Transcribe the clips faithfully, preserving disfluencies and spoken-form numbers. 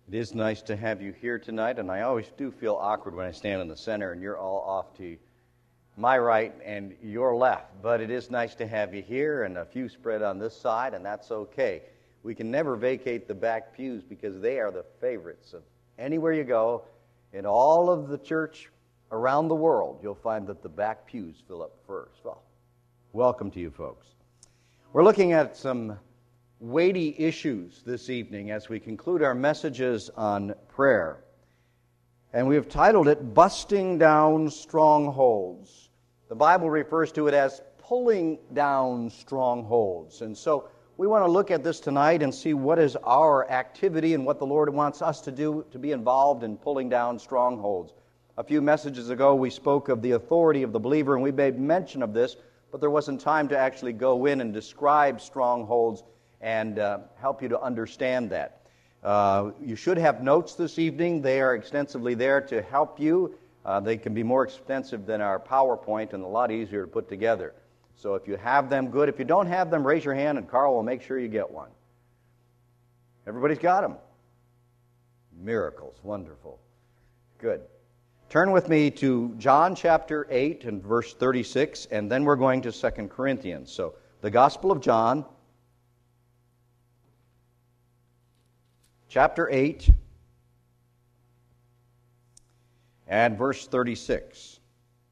It is nice to have you here tonight, and I always do feel awkward when I stand in the center and you're all off to my right and your left. But it is nice to have you here and a few spread on this side, and that's okay. We can never vacate the back pews because they are the favorites of anywhere you go. In all of the church around the world, you'll find that the back pews fill up first. Well, welcome to you folks. We're looking at some weighty issues this evening as we conclude our messages on prayer. And we have titled it, Busting Down Strongholds. The Bible refers to it as pulling down strongholds. And so we want to look at this tonight and see what is our activity and what the Lord wants us to do to be involved in pulling down strongholds. A few messages ago we spoke of the authority of the believer, and we made mention of this, but there wasn't time to actually go in and describe strongholds and uh, help you to understand that. Uh, you should have notes this evening. They are extensively there to help you. Uh, they can be more extensive than our PowerPoint and a lot easier to put together. So if you have them, good. If you don't have them, raise your hand and Carl will make sure you get one. Everybody's got them? Miracles. Wonderful. Good. Turn with me to John chapter eight and verse thirty-six, and then we're going to Second Corinthians. So the Gospel of John, chapter eight, and verse thirty-six.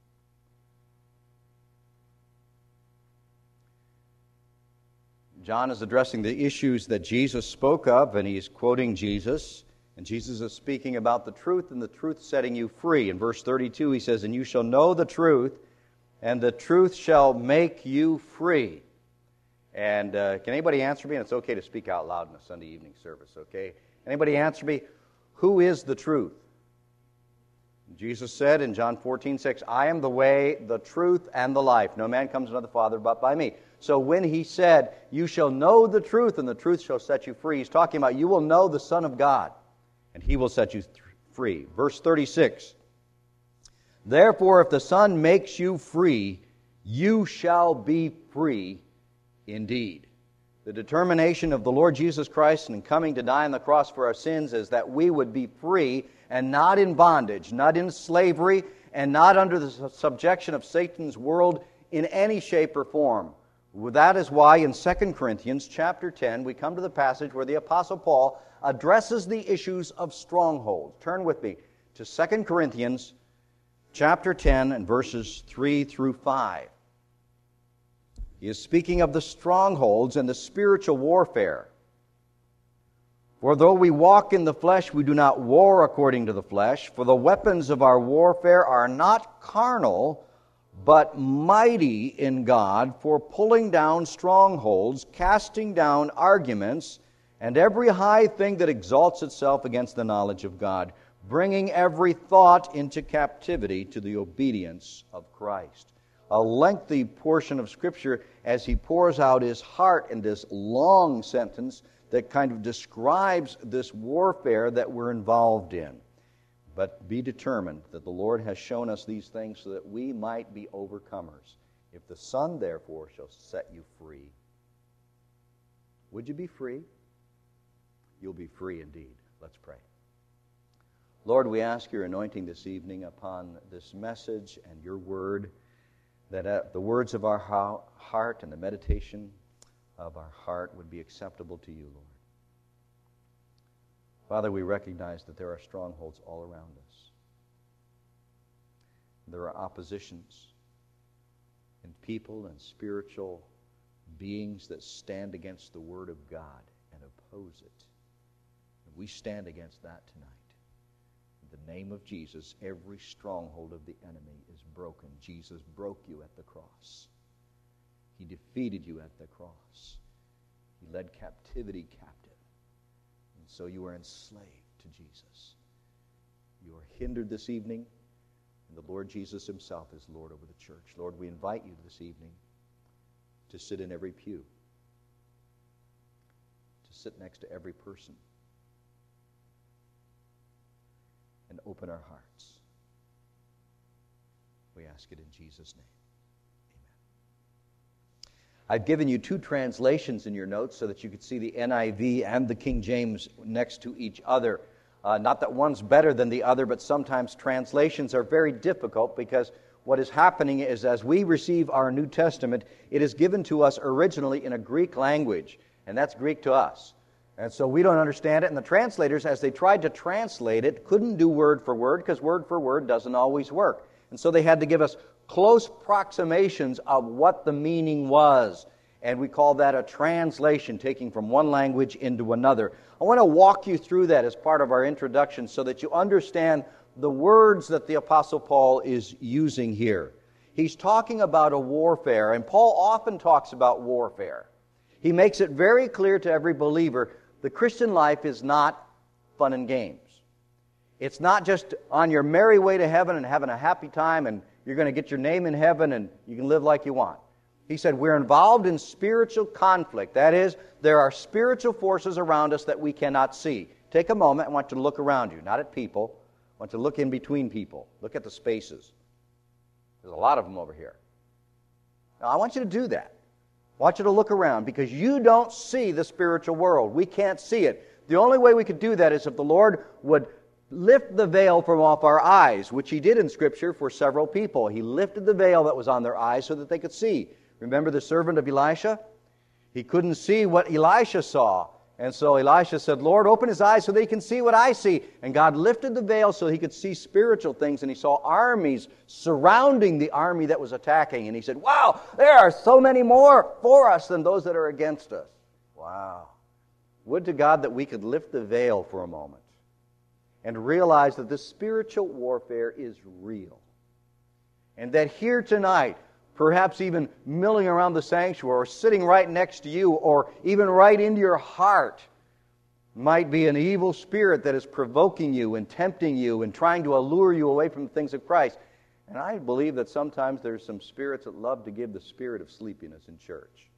John is addressing the issues that Jesus spoke of, and he's quoting Jesus. And Jesus is speaking about the truth, and the truth setting you free. In verse thirty-two, he says, "And you shall know the truth, and the truth shall make you free." And uh, can anybody answer me? And it's okay to speak out loud in a Sunday evening service, okay? Anybody answer me? Who is the truth? Jesus said in John fourteen six, "I am the way, the truth, and the life. No man comes unto the Father but by me." So when he said, "You shall know the truth, and the truth shall set you free," he's talking about you will know the Son of God, and he will set you th- free. Verse thirty-six, "Therefore, if the Son makes you free, you shall be free indeed." The determination of the Lord Jesus Christ in coming to die on the cross for our sins is that we would be free and not in bondage, not in slavery, and not under the subjection of Satan's world in any shape or form. That is why in Second Corinthians chapter ten, we come to the passage where the Apostle Paul addresses the issues of strongholds. Turn with me to Second Corinthians chapter ten and verses three through five. He is speaking of the strongholds and the spiritual warfare. "For though we walk in the flesh, we do not war according to the flesh. For the weapons of our warfare are not carnal, but mighty in God for pulling down strongholds, casting down arguments, and every high thing that exalts itself against the knowledge of God, bringing every thought into captivity to the obedience of Christ." A lengthy portion of Scripture as he pours out his heart in this long sentence that kind of describes this warfare that we're involved in. But be determined that the Lord has shown us these things so that we might be overcomers. "If the Son, therefore, shall set you free." Would you be free? You'll be free indeed. Let's pray. Lord, we ask your anointing this evening upon this message and your word, that uh, the words of our ha- heart and the meditation of our heart would be acceptable to you, Lord. Father, we recognize that there are strongholds all around us. There are oppositions in people and spiritual beings that stand against the Word of God and oppose it. And we stand against that tonight. In the name of Jesus, every stronghold of the enemy is broken. Jesus broke you at the cross. He defeated you at the cross. He led captivity captive. And so you are enslaved to Jesus. You are hindered this evening, and the Lord Jesus himself is Lord over the church. Lord, we invite you this evening to sit in every pew, to sit next to every person, and open our hearts. We ask it in Jesus' name. Amen. I've given you two translations in your notes so that you could see the N I V and the King James next to each other. Uh, not that one's better than the other, but sometimes translations are very difficult because what is happening is as we receive our New Testament, it is given to us originally in a Greek language, and that's Greek to us. And so we don't understand it, and the translators, as they tried to translate it, couldn't do word for word because word for word doesn't always work. And so they had to give us close approximations of what the meaning was. And we call that a translation, taking from one language into another. I want to walk you through that as part of our introduction so that you understand the words that the Apostle Paul is using here. He's talking about a warfare, and Paul often talks about warfare. He makes it very clear to every believer the Christian life is not fun and games. It's not just on your merry way to heaven and having a happy time and you're going to get your name in heaven and you can live like you want. He said we're involved in spiritual conflict. That is, there are spiritual forces around us that we cannot see. Take a moment. I want you to look around you, not at people. I want you to look in between people. Look at the spaces. There's a lot of them over here. Now, I want you to do that. I want you to look around because you don't see the spiritual world. We can't see it. The only way we could do that is if the Lord would lift the veil from off our eyes, which He did in Scripture for several people. He lifted the veil that was on their eyes so that they could see. Remember the servant of Elisha? He couldn't see what Elisha saw. And so Elisha said, Lord, open his eyes so that he can see what I see. And God lifted the veil so he could see spiritual things. And he saw armies surrounding the army that was attacking. And he said, wow, there are so many more for us than those that are against us. Wow. Would to God that we could lift the veil for a moment and realize that this spiritual warfare is real. And that here tonight, perhaps even milling around the sanctuary or sitting right next to you or even right into your heart might be an evil spirit that is provoking you and tempting you and trying to allure you away from the things of Christ. And I believe that sometimes there's some spirits that love to give the spirit of sleepiness in church.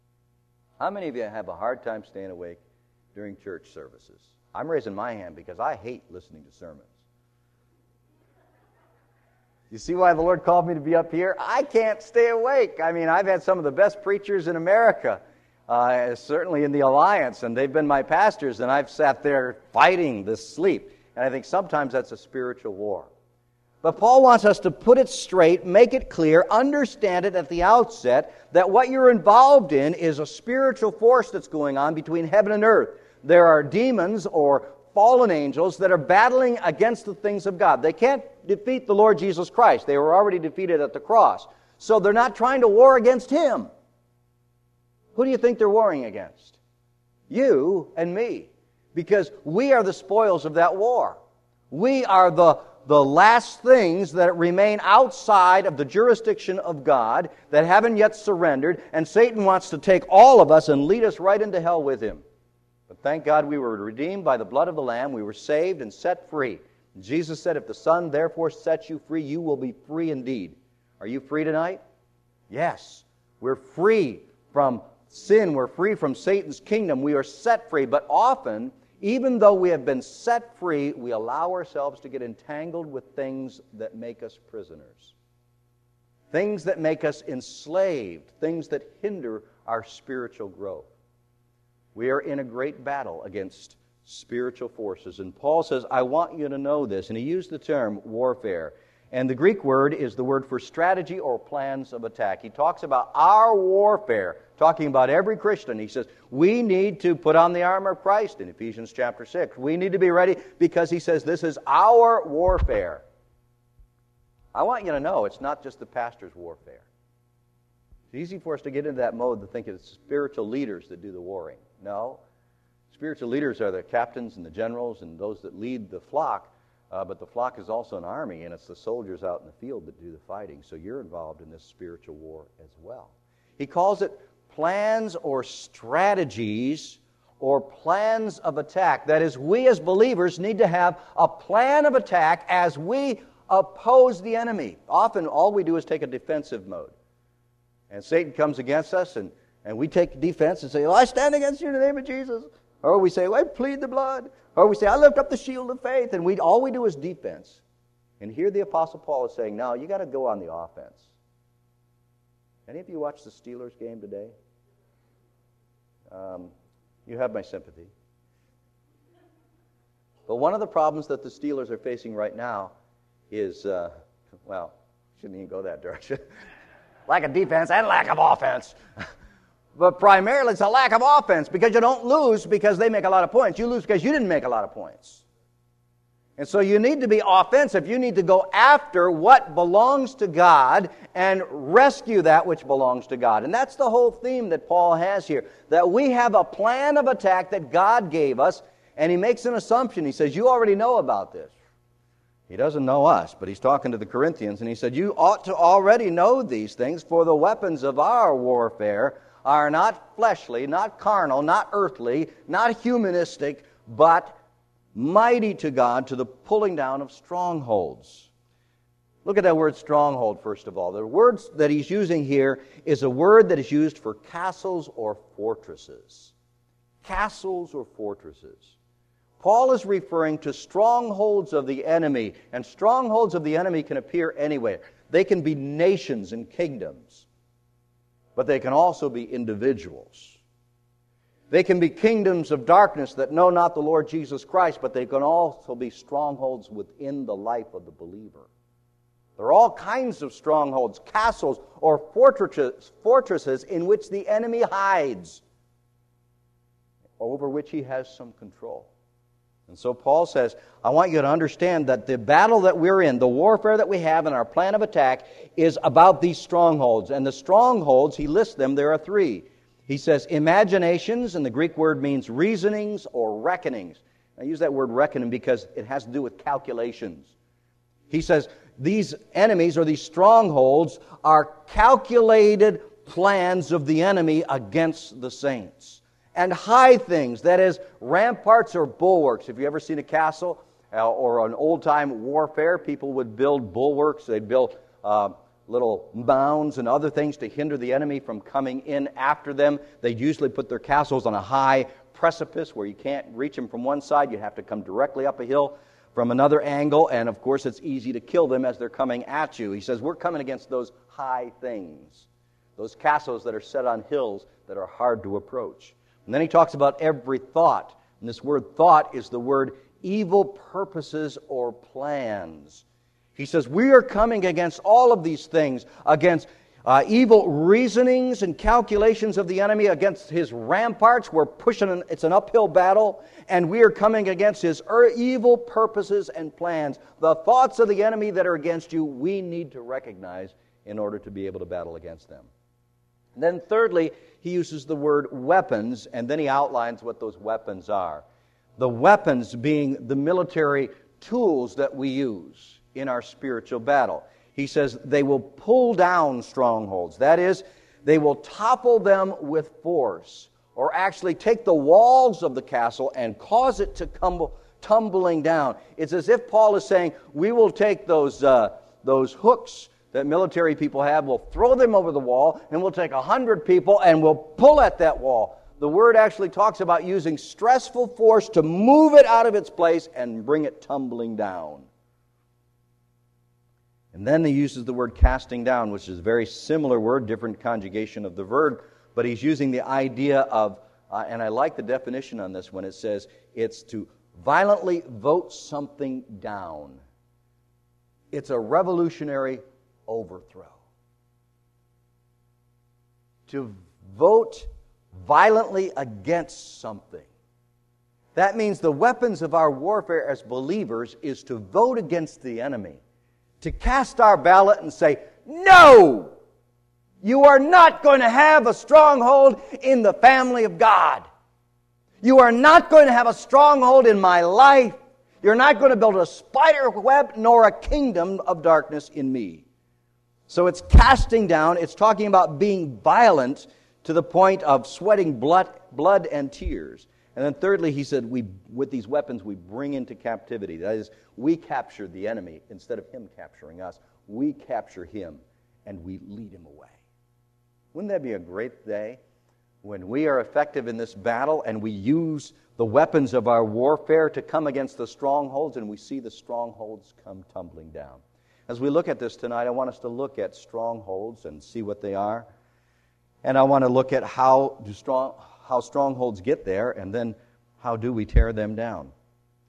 How many of you have a hard time staying awake during church services? I'm raising my hand because I hate listening to sermons. You see why the Lord called me to be up here? I can't stay awake. I mean, I've had some of the best preachers in America, uh, certainly in the Alliance, and they've been my pastors, and I've sat there fighting this sleep. And I think sometimes that's a spiritual war. But Paul wants us to put it straight, make it clear, understand it at the outset, that what you're involved in is a spiritual force that's going on between heaven and earth. There are demons or fallen angels that are battling against the things of God. They can't defeat the Lord Jesus Christ. They were already defeated at the cross. So they're not trying to war against Him. Who do you think they're warring against? You and me. Because we are the spoils of that war. We are the, the last things that remain outside of the jurisdiction of God that haven't yet surrendered, and Satan wants to take all of us and lead us right into hell with him. But thank God we were redeemed by the blood of the Lamb. We were saved and set free. Jesus said, if the Son therefore sets you free, you will be free indeed. Are you free tonight? Yes. We're free from sin. We're free from Satan's kingdom. We are set free. But often, even though we have been set free, we allow ourselves to get entangled with things that make us prisoners. Things that make us enslaved. Things that hinder our spiritual growth. We are in a great battle against spiritual forces. And Paul says, I want you to know this. And he used the term warfare. And the Greek word is the word for strategy or plans of attack. He talks about our warfare, talking about every Christian. He says, we need to put on the armor of Christ in Ephesians chapter six. We need to be ready because he says this is our warfare. I want you to know it's not just the pastor's warfare. It's easy for us to get into that mode to think it's spiritual leaders that do the warring. No. Spiritual leaders are the captains and the generals and those that lead the flock, uh, but the flock is also an army, and it's the soldiers out in the field that do the fighting. So you're involved in this spiritual war as well. He calls it plans or strategies or plans of attack. That is, we as believers need to have a plan of attack as we oppose the enemy. Often all we do is take a defensive mode. And Satan comes against us, and And we take defense and say, well, I stand against you in the name of Jesus. Or we say, well, I plead the blood. Or we say, I lift up the shield of faith. And we all we do is defense. And here the Apostle Paul is saying, no, you got to go on the offense. Any of you watch the Steelers game today? Um, you have my sympathy. But one of the problems that the Steelers are facing right now is, uh, well, shouldn't even go that direction. Lack of defense and lack of offense. But primarily it's a lack of offense, because you don't lose because they make a lot of points. You lose because you didn't make a lot of points. And so you need to be offensive. You need to go after what belongs to God and rescue that which belongs to God. And that's the whole theme that Paul has here, that we have a plan of attack that God gave us, and he makes an assumption. He says, you already know about this. He doesn't know us, but he's talking to the Corinthians, and he said, you ought to already know these things, for the weapons of our warfare are not fleshly, not carnal, not earthly, not humanistic, but mighty to God to the pulling down of strongholds. Look at that word stronghold, first of all. The word that he's using here is a word that is used for castles or fortresses. Castles or fortresses. Paul is referring to strongholds of the enemy, and strongholds of the enemy can appear anywhere. They can be nations and kingdoms, but they can also be individuals. They can be kingdoms of darkness that know not the Lord Jesus Christ, but they can also be strongholds within the life of the believer. There are all kinds of strongholds, castles, or fortresses, fortresses in which the enemy hides, over which he has some control. And so Paul says, I want you to understand that the battle that we're in, the warfare that we have in our plan of attack, is about these strongholds. And the strongholds, he lists them, there are three. He says imaginations, and the Greek word means reasonings or reckonings. I use that word reckoning because it has to do with calculations. He says these enemies or these strongholds are calculated plans of the enemy against the saints. And high things, that is, ramparts or bulwarks. Have you ever seen a castle uh, or an old-time warfare? People would build bulwarks. They'd build uh, little mounds and other things to hinder the enemy from coming in after them. They'd usually put their castles on a high precipice where you can't reach them from one side. You have to come directly up a hill from another angle, and of course it's easy to kill them as they're coming at you. He says we're coming against those high things, those castles that are set on hills that are hard to approach. And then he talks about every thought, and this word thought is the word evil purposes or plans. He says, we are coming against all of these things, against uh, evil reasonings and calculations of the enemy, against his ramparts. We're pushing, an, it's an uphill battle, and we are coming against his er, evil purposes and plans. The thoughts of the enemy that are against you, we need to recognize in order to be able to battle against them. And then thirdly, he uses the word weapons, and then he outlines what those weapons are. The weapons being the military tools that we use in our spiritual battle. He says they will pull down strongholds. That is, they will topple them with force, or actually take the walls of the castle and cause it to tumble, tumbling down. It's as if Paul is saying, we will take those, uh, those hooks that military people have, we'll throw them over the wall, and we'll take a hundred people and we'll pull at that wall. The word actually talks about using stressful force to move it out of its place and bring it tumbling down. And then he uses the word casting down, which is a very similar word, different conjugation of the verb, but he's using the idea of, uh, and I like the definition on this one, it says it's to violently vote something down. It's a revolutionary overthrow. To vote violently against something. That means the weapons of our warfare as believers is to vote against the enemy. To cast our ballot and say, no! You are not going to have a stronghold in the family of God. You are not going to have a stronghold in my life. You're not going to build a spider web nor a kingdom of darkness in me. So it's casting down, it's talking about being violent to the point of sweating blood, blood and tears. And then thirdly, he said, we, with these weapons, we bring into captivity. That is, we capture the enemy instead of him capturing us. We capture him and we lead him away. Wouldn't that be a great day when we are effective in this battle and we use the weapons of our warfare to come against the strongholds and we see the strongholds come tumbling down? As we look at this tonight, I want us to look at strongholds and see what they are. And I want to look at how do strong how strongholds get there, and then how do we tear them down.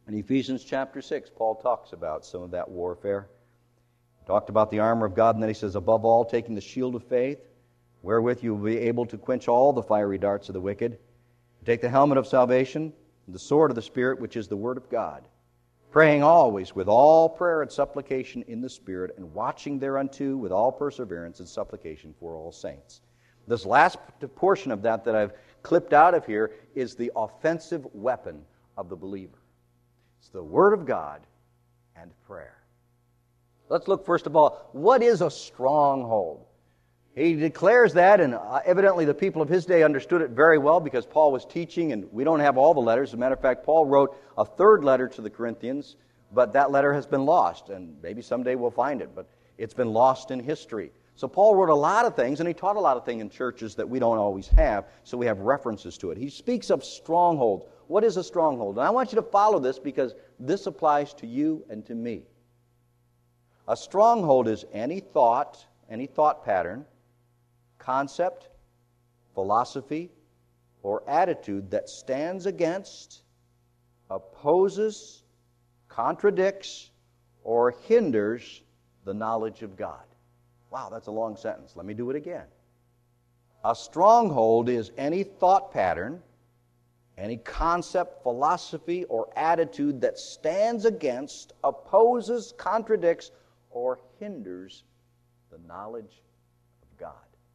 In Ephesians chapter six, Paul talks about some of that warfare. He talked about the armor of God, and then he says, above all, taking the shield of faith, wherewith you will be able to quench all the fiery darts of the wicked. Take the helmet of salvation, and the sword of the Spirit, which is the Word of God, praying always with all prayer and supplication in the Spirit, and watching thereunto with all perseverance and supplication for all saints. This last portion of that that I've clipped out of here is the offensive weapon of the believer. It's the Word of God and prayer. Let's look first of all, what is a stronghold? He declares that, and evidently the people of his day understood it very well because Paul was teaching, and we don't have all the letters. As a matter of fact, Paul wrote a third letter to the Corinthians, but that letter has been lost, and maybe someday we'll find it, but it's been lost in history. So Paul wrote a lot of things, and he taught a lot of things in churches that we don't always have, so we have references to it. He speaks of strongholds. What is a stronghold? And I want you to follow this because this applies to you and to me. A stronghold is any thought, any thought pattern, concept, philosophy, or attitude that stands against, opposes, contradicts, or hinders the knowledge of God. Wow, that's a long sentence. Let me do it again. A stronghold is any thought pattern, any concept, philosophy, or attitude that stands against, opposes, contradicts, or hinders the knowledge of God.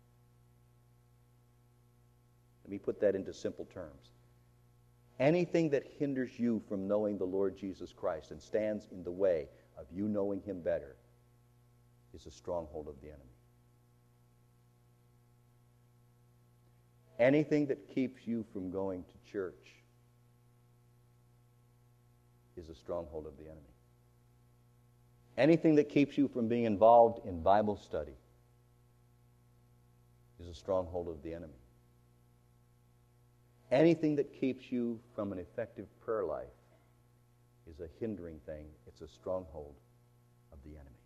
Let me put that into simple terms. Anything that hinders you from knowing the Lord Jesus Christ and stands in the way of you knowing Him better is a stronghold of the enemy. Anything that keeps you from going to church is a stronghold of the enemy. Anything that keeps you from being involved in Bible study is a stronghold of the enemy. Anything that keeps you from an effective prayer life is a hindering thing. It's a stronghold of the enemy.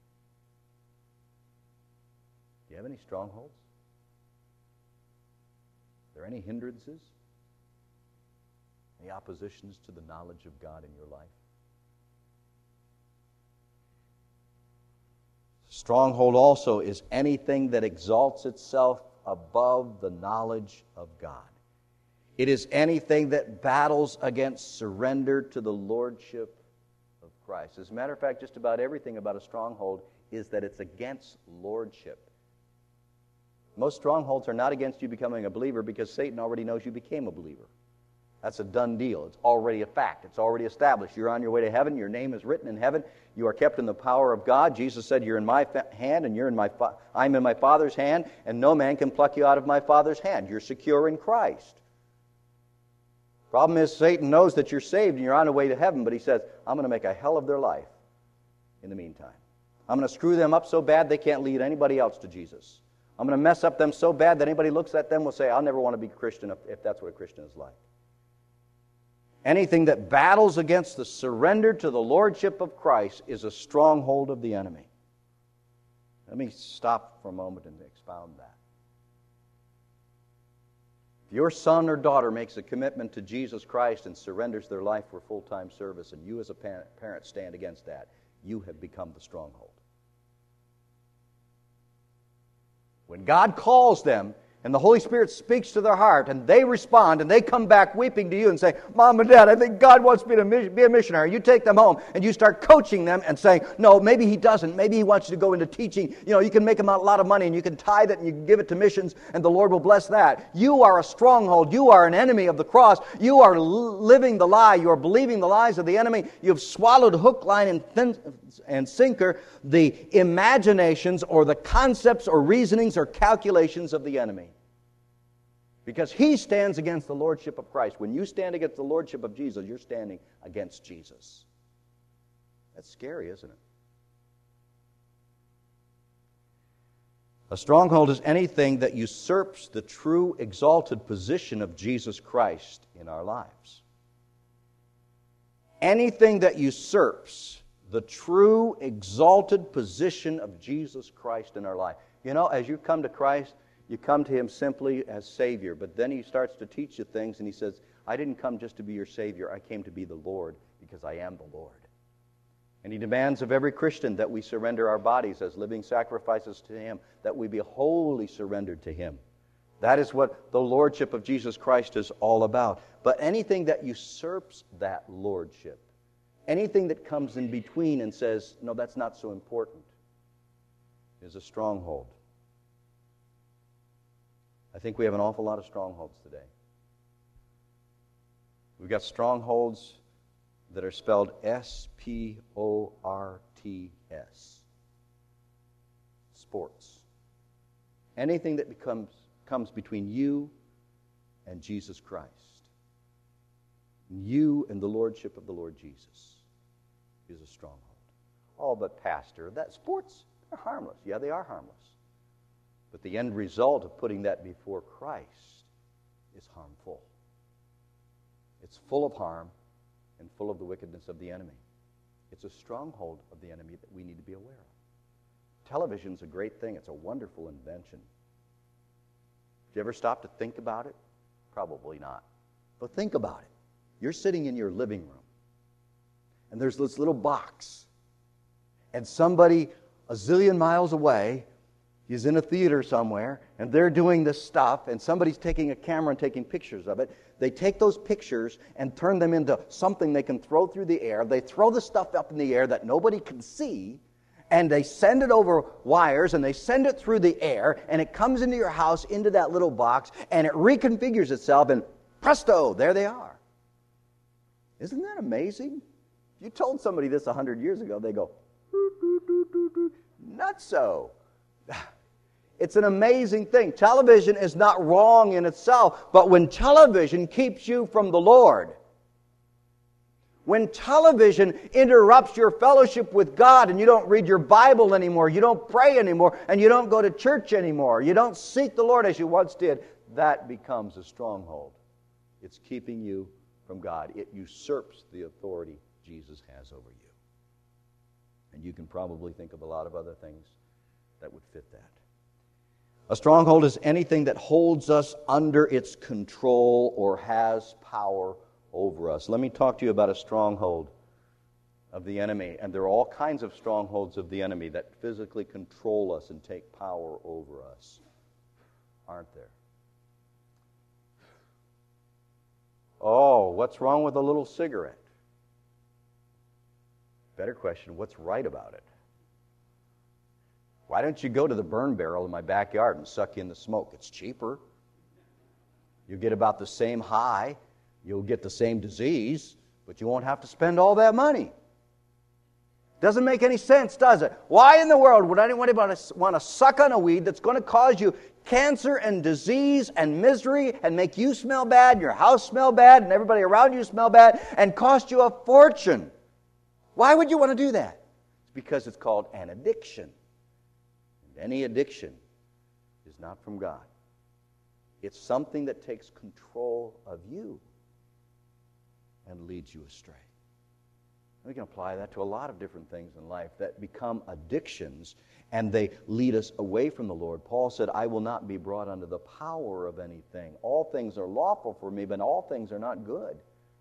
Do you have any strongholds? Are there any hindrances? Any oppositions to the knowledge of God in your life? Stronghold also is anything that exalts itself above the knowledge of God. It is anything that battles against surrender to the lordship of Christ. As a matter of fact, just about everything about a stronghold is that it's against lordship. Most strongholds are not against you becoming a believer because Satan already knows you became a believer. That's a done deal. It's already a fact. It's already established. You're on your way to heaven. Your name is written in heaven. You are kept in the power of God. Jesus said, "You're in my fa- hand, and you're in my fa- I'm in my Father's hand, and no man can pluck you out of my Father's hand." You're secure in Christ. Problem is, Satan knows that you're saved and you're on the way to heaven, but he says, "I'm going to make a hell of their life in the meantime. I'm going to screw them up so bad they can't lead anybody else to Jesus. I'm going to mess up them so bad that anybody looks at them will say, I'll never want to be a Christian if, if that's what a Christian is like." Anything that battles against the surrender to the lordship of Christ is a stronghold of the enemy. Let me stop for a moment and expound that. If your son or daughter makes a commitment to Jesus Christ and surrenders their life for full-time service, and you as a parent stand against that, you have become the stronghold. When God calls them, and the Holy Spirit speaks to their heart, and they respond, and they come back weeping to you and say, "Mom and Dad, I think God wants me to be a missionary." You take them home, and you start coaching them and saying, "No, maybe He doesn't. Maybe He wants you to go into teaching. You know, you can make them a lot of money, and you can tithe it, and you can give it to missions, and the Lord will bless that." You are a stronghold. You are an enemy of the cross. You are living the lie. You are believing the lies of the enemy. You have swallowed hook, line, and, thin- and sinker the imaginations or the concepts or reasonings or calculations of the enemy. Because he stands against the lordship of Christ. When you stand against the lordship of Jesus, you're standing against Jesus. That's scary, isn't it? A stronghold is anything that usurps the true exalted position of Jesus Christ in our lives. Anything that usurps the true exalted position of Jesus Christ in our life. You know, as you come to Christ, you come to Him simply as Savior, but then He starts to teach you things, and He says, "I didn't come just to be your Savior. I came to be the Lord, because I am the Lord. And he demands of every Christian that we surrender our bodies as living sacrifices to him, that we be wholly surrendered to him. That is what the lordship of Jesus Christ is all about. But anything that usurps that lordship, anything that comes in between and says, no, that's not so important, is a stronghold. I think we have an awful lot of strongholds today. We've got strongholds that are spelled S P O R T S. Sports. Anything that becomes comes between you and Jesus Christ. You and the lordship of the Lord Jesus is a stronghold. Oh, but Pastor, that sports are harmless. Yeah, they are harmless. But the end result of putting that before Christ is harmful. It's full of harm and full of the wickedness of the enemy. It's a stronghold of the enemy that we need to be aware of. Television's a great thing. It's a wonderful invention. Did you ever stop to think about it? Probably not. But think about it. You're sitting in your living room, and there's this little box, and somebody a zillion miles away is in a theater somewhere, and they're doing this stuff, and somebody's taking a camera and taking pictures of it. They take those pictures and turn them into something they can throw through the air. They throw the stuff up in the air that nobody can see, and they send it over wires, and they send it through the air, and it comes into your house, into that little box, and it reconfigures itself, and presto, there they are. Isn't that amazing? If you told somebody this a hundred years ago, they go, not so. It's an amazing thing. Television is not wrong in itself, but when television keeps you from the Lord, when television interrupts your fellowship with God and you don't read your Bible anymore, you don't pray anymore, and you don't go to church anymore, you don't seek the Lord as you once did, that becomes a stronghold. It's keeping you from God. It usurps the authority Jesus has over you. And you can probably think of a lot of other things that would fit that. A stronghold is anything that holds us under its control or has power over us. Let me talk to you about a stronghold of the enemy. And there are all kinds of strongholds of the enemy that physically control us and take power over us. Aren't there? Oh, what's wrong with a little cigarette? Better question, what's right about it? Why don't you go to the burn barrel in my backyard and suck in the smoke? It's cheaper. You get about the same high. You'll get the same disease, but you won't have to spend all that money. Doesn't make any sense, does it? Why in the world would anyone want to suck on a weed that's going to cause you cancer and disease and misery and make you smell bad and your house smell bad and everybody around you smell bad and cost you a fortune? Why would you want to do that? It's because it's called an addiction. And any addiction is not from God. It's something that takes control of you and leads you astray. We can apply that to a lot of different things in life that become addictions, and they lead us away from the Lord. Paul said, I will not be brought under the power of anything. All things are lawful for me, but all things are not good.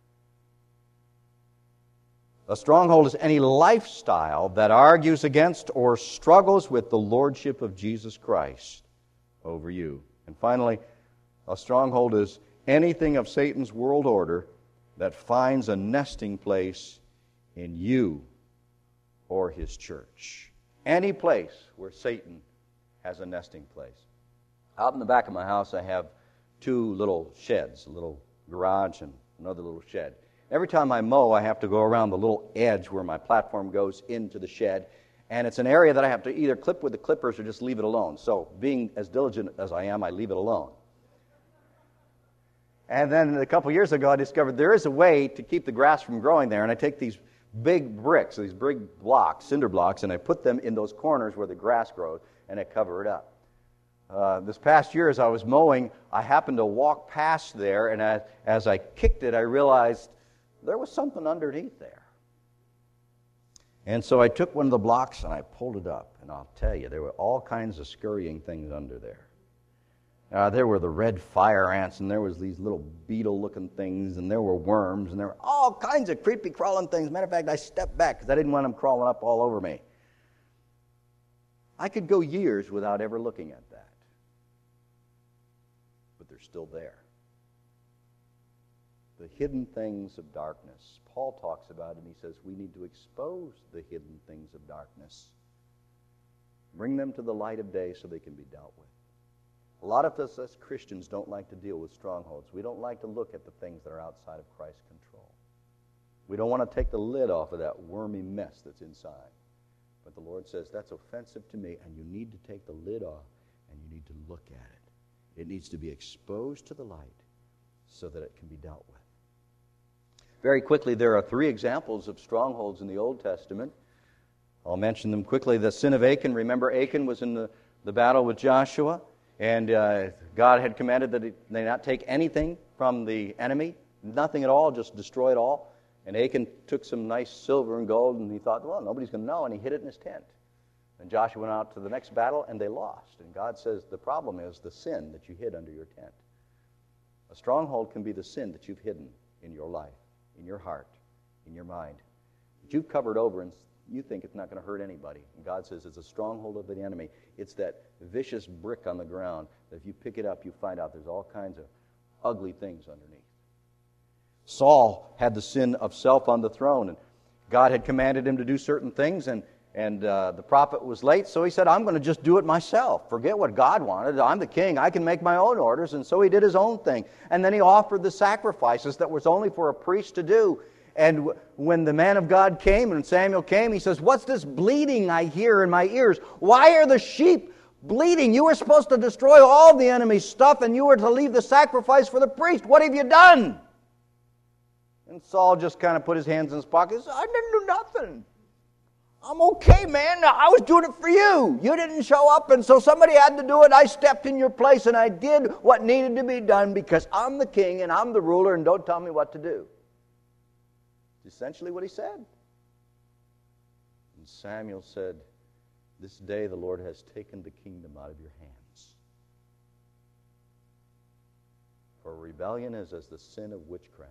A stronghold is any lifestyle that argues against or struggles with the lordship of Jesus Christ over you. And finally, a stronghold is anything of Satan's world order that finds a nesting place in you or his church. Any place where Satan has a nesting place. Out in the back of my house, I have two little sheds, a little garage and another little shed. Every time I mow, I have to go around the little edge where my platform goes into the shed, and it's an area that I have to either clip with the clippers or just leave it alone. So, being as diligent as I am, I leave it alone. And then a couple years ago, I discovered there is a way to keep the grass from growing there, and I take these big bricks, these big blocks, cinder blocks, and I put them in those corners where the grass grows, and I cover it up. Uh, this past year, as I was mowing, I happened to walk past there, and as, as I kicked it, I realized there was something underneath there. And so I took one of the blocks and I pulled it up, and I'll tell you, there were all kinds of scurrying things under there. Uh, there were the red fire ants, and there was these little beetle-looking things, and there were worms, and there were all kinds of creepy crawling things. Matter of fact, I stepped back because I didn't want them crawling up all over me. I could go years without ever looking at that. But they're still there. The hidden things of darkness. Paul talks about it, and he says we need to expose the hidden things of darkness. Bring them to the light of day so they can be dealt with. A lot of us as Christians don't like to deal with strongholds. We don't like to look at the things that are outside of Christ's control. We don't want to take the lid off of that wormy mess that's inside. But the Lord says, that's offensive to me, and you need to take the lid off, and you need to look at it. It needs to be exposed to the light so that it can be dealt with. Very quickly, there are three examples of strongholds in the Old Testament. I'll mention them quickly. The sin of Achan. Remember, Achan was in the, the battle with Joshua. And uh, God had commanded that they not take anything from the enemy, nothing at all, just destroy it all. And Achan took some nice silver and gold, and he thought, well, nobody's going to know, and he hid it in his tent. And Joshua went out to the next battle, and they lost. And God says, the problem is the sin that you hid under your tent. A stronghold can be the sin that you've hidden in your life, in your heart, in your mind, that you've covered over and you think it's not going to hurt anybody. And God says it's a stronghold of the enemy. It's that vicious brick on the ground that if you pick it up, you find out there's all kinds of ugly things underneath. Saul had the sin of self on the throne, and God had commanded him to do certain things, and, and uh, the prophet was late, so he said, I'm going to just do it myself. Forget what God wanted. I'm the king. I can make my own orders, and so he did his own thing. And then he offered the sacrifices that was only for a priest to do. And when the man of God came and Samuel came, he says, what's this bleeding I hear in my ears? Why are the sheep bleeding? You were supposed to destroy all the enemy's stuff, and you were to leave the sacrifice for the priest. What have you done? And Saul just kind of put his hands in his pockets. I didn't do nothing. I'm okay, man. I was doing it for you. You didn't show up, and so somebody had to do it. I stepped in your place, and I did what needed to be done because I'm the king, and I'm the ruler, and don't tell me what to do. Essentially what he said. And Samuel said, this day the Lord has taken the kingdom out of your hands. For rebellion is as the sin of witchcraft.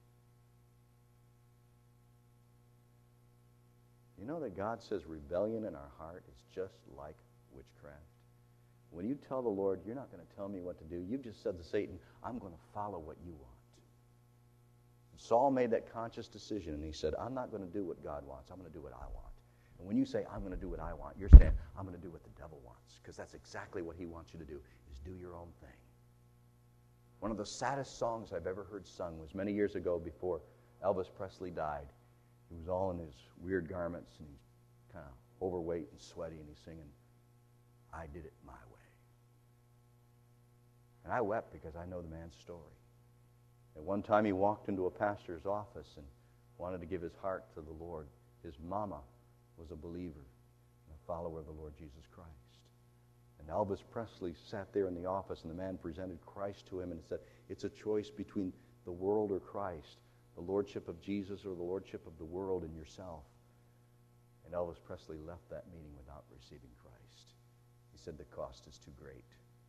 You know that God says rebellion in our heart is just like witchcraft. When you tell the Lord, you're not going to tell me what to do, you've just said to Satan, I'm going to follow what you want. Saul made that conscious decision, and he said, I'm not going to do what God wants. I'm going to do what I want. And when you say, I'm going to do what I want, you're saying, I'm going to do what the devil wants, because that's exactly what he wants you to do, is do your own thing. One of the saddest songs I've ever heard sung was many years ago before Elvis Presley died. He was all in his weird garments, and he's kind of overweight and sweaty, and he's singing, I did it my way. And I wept because I know the man's story. At one time he walked into a pastor's office and wanted to give his heart to the Lord. His mama was a believer and a follower of the Lord Jesus Christ. And Elvis Presley sat there in the office, and the man presented Christ to him and said, it's a choice between the world or Christ, the lordship of Jesus or the lordship of the world and yourself. And Elvis Presley left that meeting without receiving Christ. He said the cost is too great.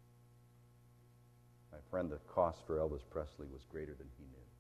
My friend, the cost for Elvis Presley was greater than he knew.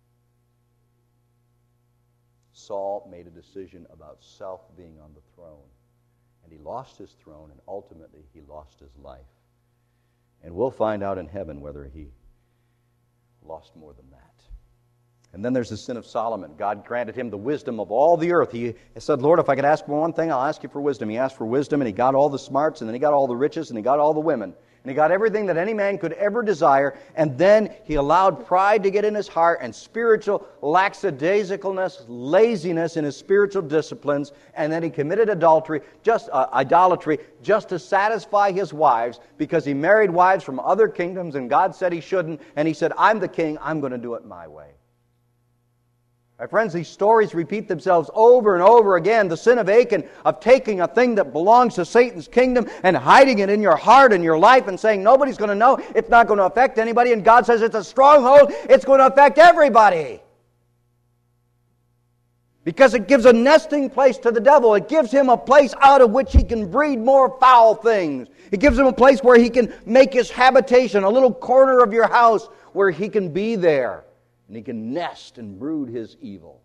Saul made a decision about self being on the throne, and he lost his throne, and ultimately he lost his life. And we'll find out in heaven whether he lost more than that. And then there's the sin of Solomon. God granted him the wisdom of all the earth. He said, Lord, if I could ask for one thing, I'll ask you for wisdom. He asked for wisdom, and he got all the smarts, and then he got all the riches, and he got all the women. And he got everything that any man could ever desire, and then he allowed pride to get in his heart and spiritual lackadaisicalness, laziness in his spiritual disciplines, and then he committed adultery, just uh, idolatry, just to satisfy his wives, because he married wives from other kingdoms, and God said he shouldn't, and he said, I'm the king, I'm going to do it my way. My friends, these stories repeat themselves over and over again. The sin of Achan, of taking a thing that belongs to Satan's kingdom and hiding it in your heart and your life and saying, nobody's going to know, it's not going to affect anybody, and God says it's a stronghold, it's going to affect everybody. Because it gives a nesting place to the devil. It gives him a place out of which he can breed more foul things. It gives him a place where he can make his habitation, a little corner of your house where he can be there. And he can nest and brood his evil.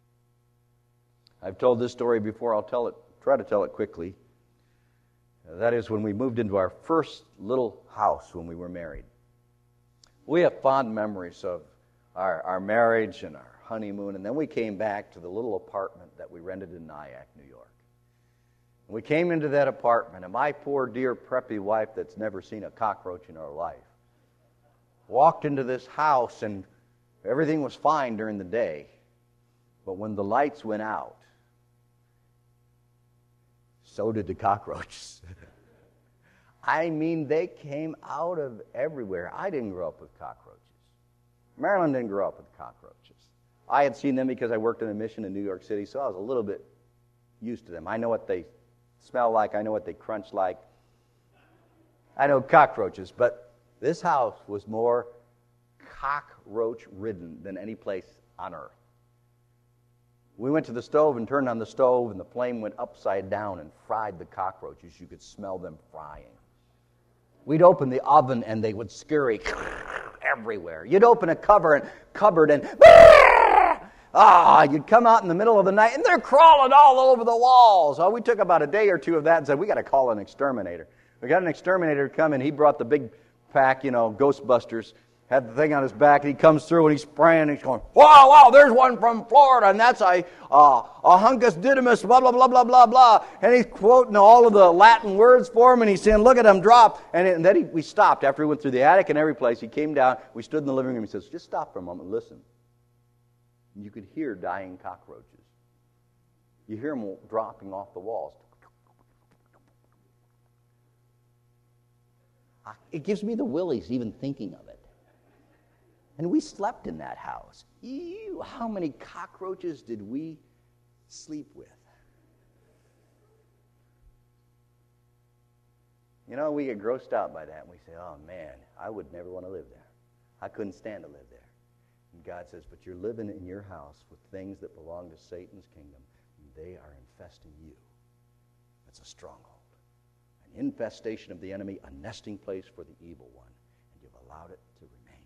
I've told this story before. I'll tell it, try to tell it quickly. That is when we moved into our first little house when we were married. We have fond memories of our, our marriage and our honeymoon, and then we came back to the little apartment that we rented in Nyack, New York. And we came into that apartment, and my poor dear preppy wife that's never seen a cockroach in her life walked into this house, and everything was fine during the day. But when the lights went out, so did the cockroaches. I mean, they came out of everywhere. I didn't grow up with cockroaches. Marilyn didn't grow up with cockroaches. I had seen them because I worked in a mission in New York City, so I was a little bit used to them. I know what they smell like. I know what they crunch like. I know cockroaches, but this house was more cockroach-ridden than any place on earth. We went to the stove and turned on the stove, and the flame went upside down and fried the cockroaches. You could smell them frying. We'd open the oven, and they would scurry everywhere. You'd open a cover and cupboard, and ah, you'd come out in the middle of the night, and they're crawling all over the walls. Oh, we took about a day or two of that and said, we got to call an exterminator. We got an exterminator to come, and he brought the big pack, you know, Ghostbusters, had the thing on his back, and he comes through, and he's spraying, and he's going, wow, wow, there's one from Florida, and that's a, uh, a Huncus didymus, blah, blah, blah, blah, blah, blah. And he's quoting all of the Latin words for him, and he's saying, look at him drop. And, it, and then he, we stopped. After we went through the attic and every place, he came down, we stood in the living room, he says, just stop for a moment, listen. And you could hear dying cockroaches. You hear them dropping off the walls. It gives me the willies even thinking of it. And we slept in that house. Ew, how many cockroaches did we sleep with? You know, we get grossed out by that, and we say, oh man, I would never want to live there. I couldn't stand to live there. And God says, but you're living in your house with things that belong to Satan's kingdom, and they are infesting you. That's a stronghold. An infestation of the enemy, a nesting place for the evil one, and you've allowed it to remain.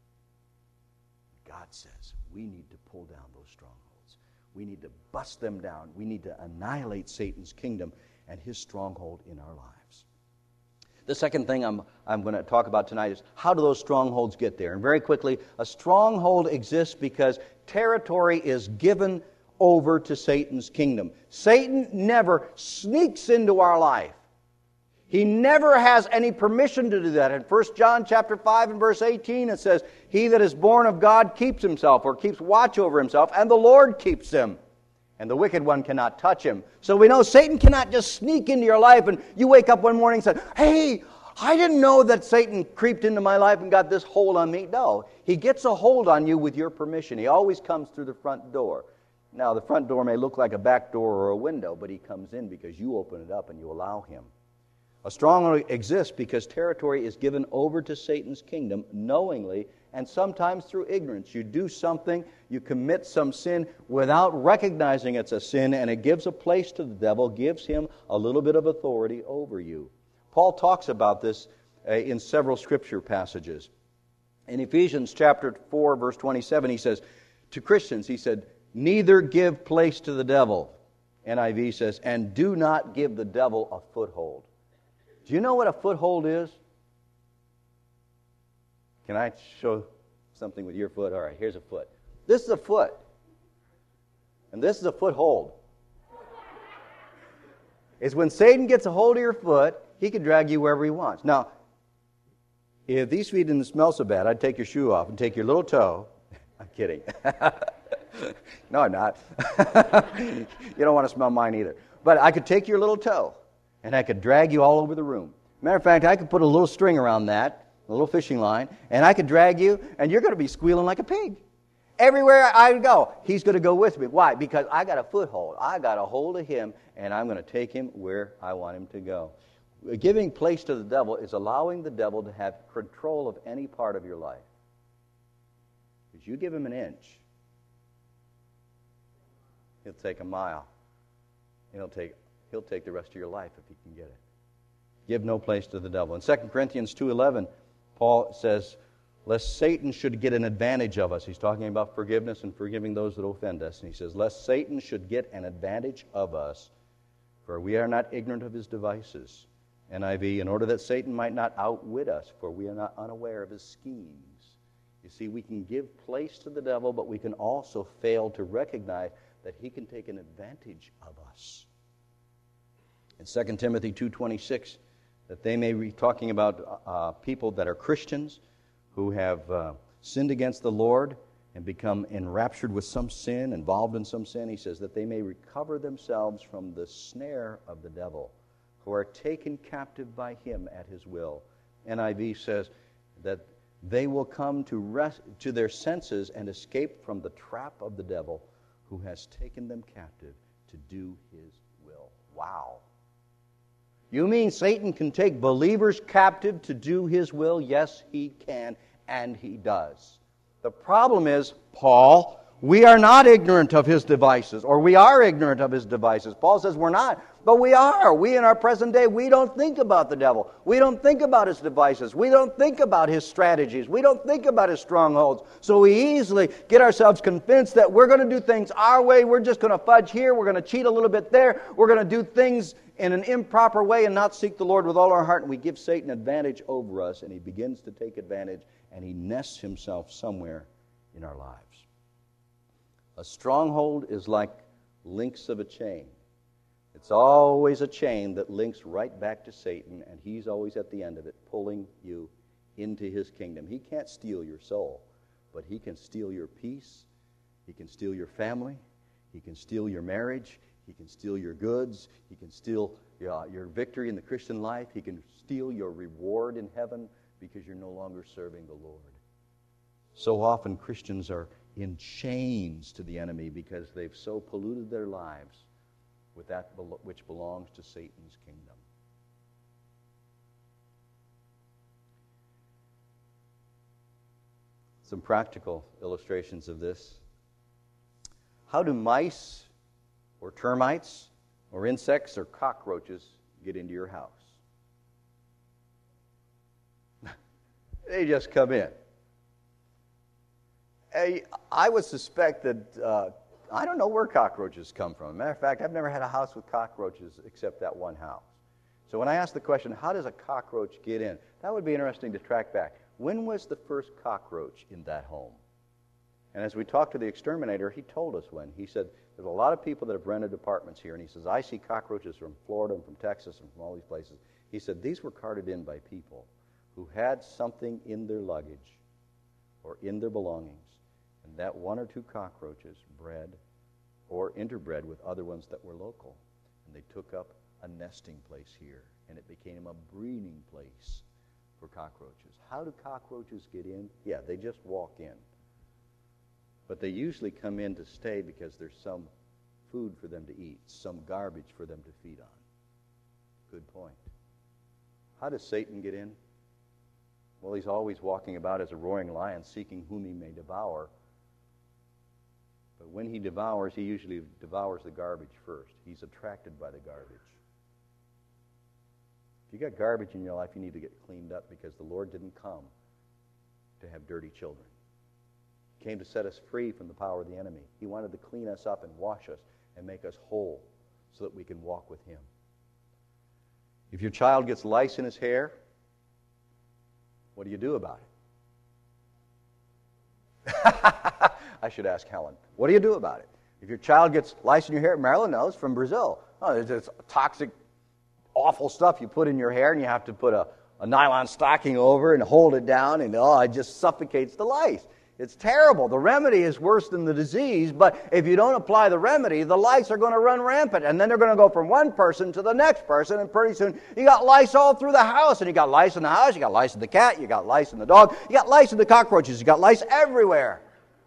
God says we need to pull down those strongholds. We need to bust them down. We need to annihilate Satan's kingdom and his stronghold in our lives. The second thing I'm, I'm going to talk about tonight is how do those strongholds get there? And very quickly, a stronghold exists because territory is given over to Satan's kingdom. Satan never sneaks into our life. He never has any permission to do that. In First John chapter five and verse eighteen, it says, he that is born of God keeps himself, or keeps watch over himself, and the Lord keeps him. And the wicked one cannot touch him. So we know Satan cannot just sneak into your life and you wake up one morning and say, hey, I didn't know that Satan creeped into my life and got this hold on me. No, he gets a hold on you with your permission. He always comes through the front door. Now, the front door may look like a back door or a window, but he comes in because you open it up and you allow him. A stronghold exists because territory is given over to Satan's kingdom knowingly and sometimes through ignorance. You do something, you commit some sin without recognizing it's a sin, and it gives a place to the devil, gives him a little bit of authority over you. Paul talks about this uh, in several scripture passages. In Ephesians chapter four, verse twenty-seven, he says, to Christians, he said, neither give place to the devil, N I V says, and do not give the devil a foothold. Do you know what a foothold is? Can I show something with your foot? All right, here's a foot. This is a foot. And this is a foothold. It's when Satan gets a hold of your foot, he can drag you wherever he wants. Now, if these feet didn't smell so bad, I'd take your shoe off and take your little toe. I'm kidding. No, I'm not. You don't want to smell mine either. But I could take your little toe, and I could drag you all over the room. Matter of fact, I could put a little string around that, a little fishing line, and I could drag you, and you're going to be squealing like a pig. Everywhere I go, he's going to go with me. Why? Because I got a foothold. I got a hold of him, and I'm going to take him where I want him to go. Giving place to the devil is allowing the devil to have control of any part of your life. Because you give him an inch, He'll take a mile. And he'll take, he'll take the rest of your life if he can get it. Give no place to the devil. In Second Corinthians two eleven, Paul says, lest Satan should get an advantage of us. He's talking about forgiveness and forgiving those that offend us. And he says, lest Satan should get an advantage of us, for we are not ignorant of his devices. N I V, in order that Satan might not outwit us, for we are not unaware of his schemes. You see, we can give place to the devil, but we can also fail to recognize that he can take an advantage of us. In Second Timothy two twenty-six, that they may be talking about uh, people that are Christians who have uh, sinned against the Lord and become enraptured with some sin, involved in some sin. He says that they may recover themselves from the snare of the devil, who are taken captive by him at his will. N I V says that they will come to rest to their senses and escape from the trap of the devil, who has taken them captive to do his will. Wow. You mean Satan can take believers captive to do his will? Yes, he can, and he does. The problem is, Paul, we are not ignorant of his devices, or we are ignorant of his devices. Paul says we're not, but we are. We in our present day, we don't think about the devil. We don't think about his devices. We don't think about his strategies. We don't think about his strongholds. So we easily get ourselves convinced that we're going to do things our way. We're just going to fudge here. We're going to cheat a little bit there. We're going to do things in an improper way and not seek the Lord with all our heart. And we give Satan advantage over us, and he begins to take advantage, and he nests himself somewhere in our lives. A stronghold is like links of a chain. It's always a chain that links right back to Satan, and he's always at the end of it, pulling you into his kingdom. He can't steal your soul, but he can steal your peace. He can steal your family. He can steal your marriage. He can steal your goods. He can steal uh, your victory in the Christian life. He can steal your reward in heaven because you're no longer serving the Lord. So often Christians are in chains to the enemy because they've so polluted their lives with that which belongs to Satan's kingdom. Some practical illustrations of this. How do mice or termites or insects or cockroaches get into your house? They just come in. I would suspect that, uh, I don't know where cockroaches come from. As a matter of fact, I've never had a house with cockroaches except that one house. So when I ask the question, how does a cockroach get in? That would be interesting to track back. When was the first cockroach in that home? And as we talked to the exterminator, he told us when. He said, there's a lot of people that have rented apartments here, and he says, I see cockroaches from Florida and from Texas and from all these places. He said, these were carted in by people who had something in their luggage or in their belongings. And that one or two cockroaches bred or interbred with other ones that were local. And they took up a nesting place here. And it became a breeding place for cockroaches. How do cockroaches get in? Yeah, they just walk in. But they usually come in to stay because there's some food for them to eat, some garbage for them to feed on. Good point. How does Satan get in? Well, he's always walking about as a roaring lion, seeking whom he may devour. But when he devours, he usually devours the garbage first. He's attracted by the garbage. If you got garbage in your life, you need to get cleaned up because the Lord didn't come to have dirty children. He came to set us free from the power of the enemy. He wanted to clean us up and wash us and make us whole so that we can walk with him. If your child gets lice in his hair, what do you do about it? I should ask Helen. What do you do about it? If your child gets lice in your hair, Marilyn knows from Brazil. Oh, there's this toxic, awful stuff you put in your hair, and you have to put a, a nylon stocking over and hold it down, and oh, it just suffocates the lice. It's terrible. The remedy is worse than the disease, but if you don't apply the remedy, the lice are going to run rampant, and then they're going to go from one person to the next person, and pretty soon you got lice all through the house, and you got lice in the house, you got lice in the cat, you got lice in the dog, you got lice in the cockroaches, you got lice everywhere.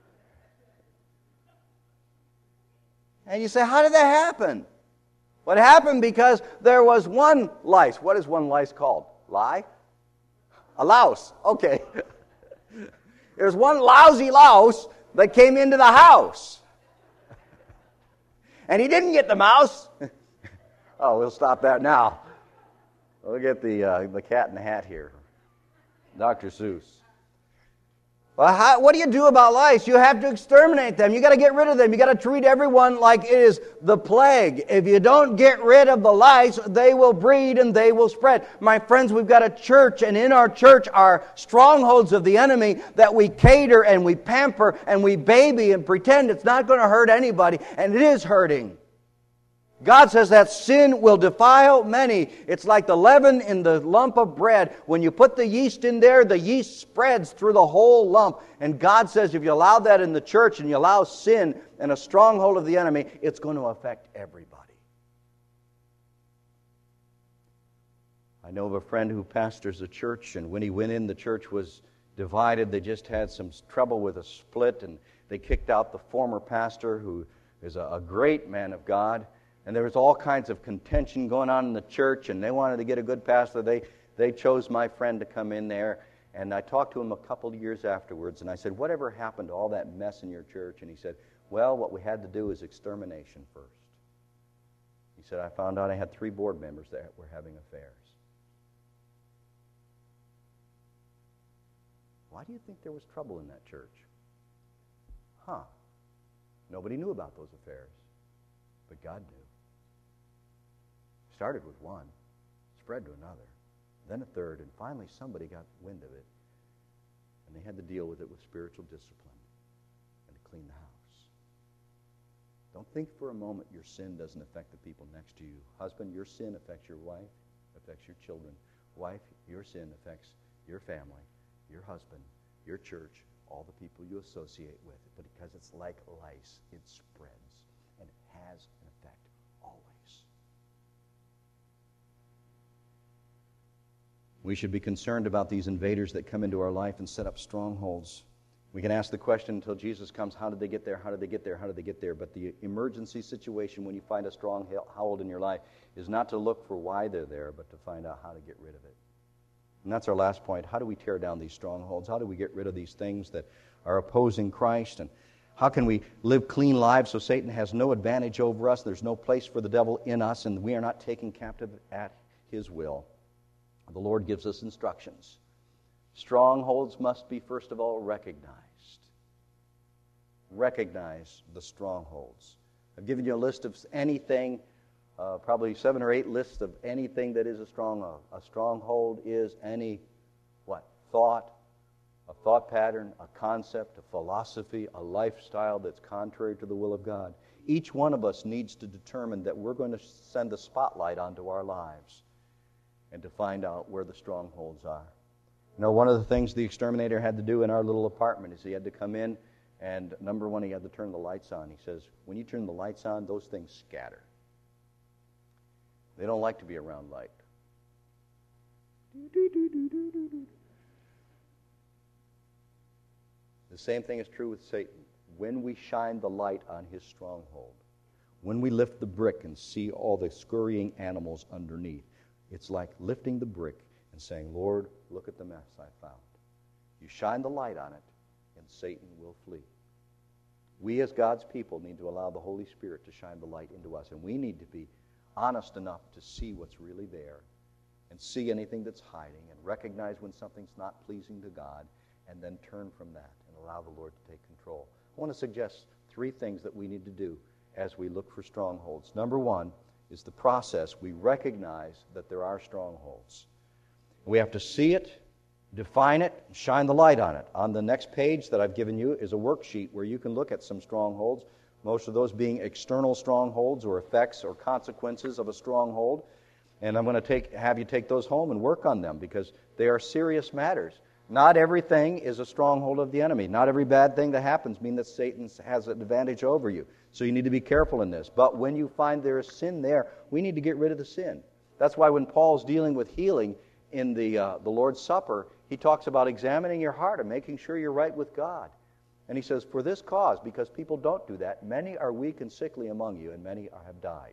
And you say, how did that happen? What happened because there was one lice. What is one lice called? Lie? A louse. Okay. There's one lousy louse that came into the house. And he didn't get the mouse. Oh, we'll stop that now. We'll get the, uh, the cat in the hat here. Doctor Seuss. Well, how, what do you do about lice? You have to exterminate them. You got to get rid of them. You got to treat everyone like it is the plague. If you don't get rid of the lice, they will breed and they will spread. My friends, we've got a church, and in our church are strongholds of the enemy that we cater and we pamper and we baby and pretend it's not going to hurt anybody, and it is hurting. God says that sin will defile many. It's like the leaven in the lump of bread. When you put the yeast in there, the yeast spreads through the whole lump. And God says if you allow that in the church and you allow sin and a stronghold of the enemy, it's going to affect everybody. I know of a friend who pastors a church, and when he went in, the church was divided. They just had some trouble with a split, and they kicked out the former pastor, who is a, a great man of God. And there was all kinds of contention going on in the church, and they wanted to get a good pastor. They they chose my friend to come in there, and I talked to him a couple of years afterwards, and I said, whatever happened to all that mess in your church? And he said, well, what we had to do is extermination first. He said, I found out I had three board members that were having affairs. Why do you think there was trouble in that church? Huh. Nobody knew about those affairs, but God knew. Started with one, spread to another, then a third, and finally somebody got wind of it, and they had to deal with it with spiritual discipline and to clean the house. Don't think for a moment your sin doesn't affect the people next to you. Husband, your sin affects your wife, affects your children. Wife, your sin affects your family, your husband, your church, all the people you associate with. But because it's like lice, it spreads, and it has an effect always. We should be concerned about these invaders that come into our life and set up strongholds. We can ask the question until Jesus comes, how did they get there? How did they get there? How did they get there? But the emergency situation when you find a stronghold in your life is not to look for why they're there, but to find out how to get rid of it. And that's our last point. How do we tear down these strongholds? How do we get rid of these things that are opposing Christ? And how can we live clean lives so Satan has no advantage over us? There's no place for the devil in us, and we are not taken captive at his will. The Lord gives us instructions. Strongholds must be, first of all, recognized. Recognize the strongholds. I've given you a list of anything, uh, probably seven or eight lists of anything that is a stronghold. A stronghold is any, what? Thought, a thought pattern, a concept, a philosophy, a lifestyle that's contrary to the will of God. Each one of us needs to determine that we're going to send the spotlight onto our lives and to find out where the strongholds are. You know, one of the things the exterminator had to do in our little apartment is he had to come in, and number one, he had to turn the lights on. He says, when you turn the lights on, those things scatter. They don't like to be around light. The same thing is true with Satan. When we shine the light on his stronghold, when we lift the brick and see all the scurrying animals underneath, it's like lifting the brick and saying, Lord, look at the mess I found. You shine the light on it, and Satan will flee. We as God's people need to allow the Holy Spirit to shine the light into us, and we need to be honest enough to see what's really there and see anything that's hiding and recognize when something's not pleasing to God and then turn from that and allow the Lord to take control. I want to suggest three things that we need to do as we look for strongholds. Number one is the process. We recognize that there are strongholds. We have to see it, define it, shine the light on it. On the next page that I've given you is a worksheet where you can look at some strongholds, most of those being external strongholds or effects or consequences of a stronghold. And I'm going to take have you take those home and work on them because they are serious matters. Not everything is a stronghold of the enemy. Not every bad thing that happens means that Satan has an advantage over you. So you need to be careful in this. But when you find there is sin there, we need to get rid of the sin. That's why when Paul's dealing with healing in the uh, the Lord's Supper, he talks about examining your heart and making sure you're right with God. And he says, for this cause, because people don't do that, many are weak and sickly among you, and many are, have died.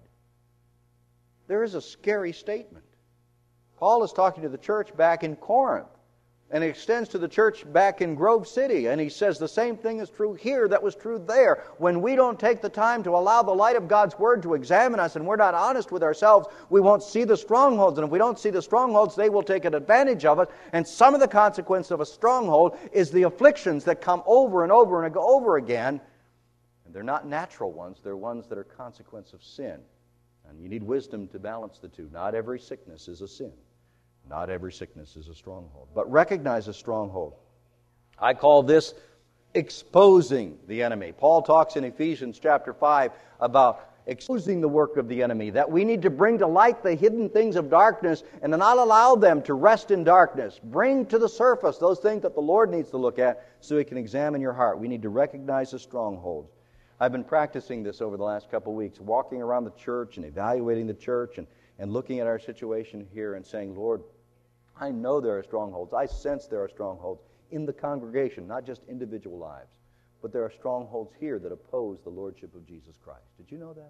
There is a scary statement. Paul is talking to the church back in Corinth. And he extends to the church back in Grove City. And he says the same thing is true here that was true there. When we don't take the time to allow the light of God's Word to examine us and we're not honest with ourselves, we won't see the strongholds. And if we don't see the strongholds, they will take advantage of us. And some of the consequence of a stronghold is the afflictions that come over and over and over again. And they're not natural ones. They're ones that are consequence of sin. And you need wisdom to balance the two. Not every sickness is a sin. Not every sickness is a stronghold. But recognize a stronghold. I call this exposing the enemy. Paul talks in Ephesians chapter five about exposing the work of the enemy, that we need to bring to light the hidden things of darkness and not allow them to rest in darkness. Bring to the surface those things that the Lord needs to look at so He can examine your heart. We need to recognize the strongholds. I've been practicing this over the last couple of weeks, walking around the church and evaluating the church and, and looking at our situation here and saying, Lord, I know there are strongholds. I sense there are strongholds in the congregation, not just individual lives. But there are strongholds here that oppose the Lordship of Jesus Christ. Did you know that?